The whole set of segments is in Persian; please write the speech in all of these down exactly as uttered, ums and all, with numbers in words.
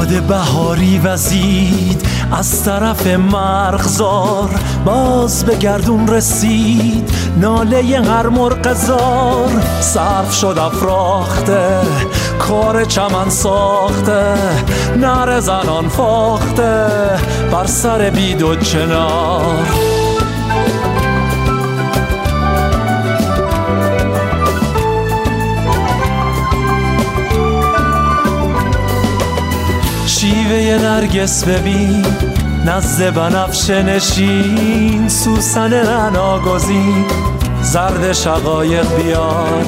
باد بهاری وزید از طرف مرغزار، باز به گردون رسید ناله هر مرغ زار. صرف شد افراخته کار چمن ساخته، نعره زنان فاخته بر سر بید و چنار. شیوه نرگس ببین نزد بنفشه نشین، سوسن عناگزین زرد شقایق بیار.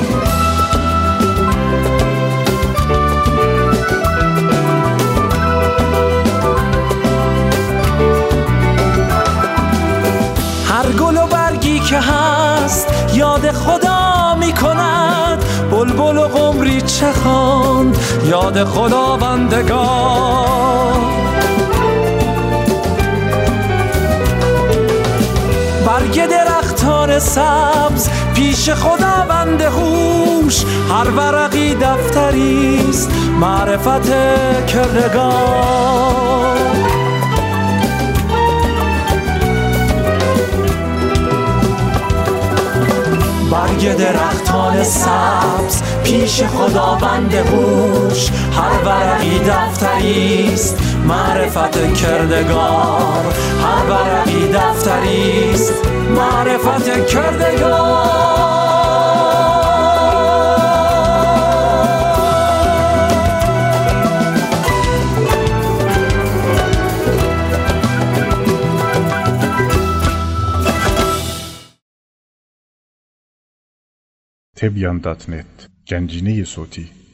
هر گل و برگی که هست یاد خدا می کند، بلبل و قمری چه خواند یاد خداوندگار. برگ درختان سبز پیش خداوند هوش، هر ورقی دفتریست معرفت کردگار. برگ درختان سبز پیش خداوند هوش، هر ورقی دفتریست معرفت کردگار. هر ورقی دفتریست معرفت کردگار. تبیان دات نت گنجینه صوتی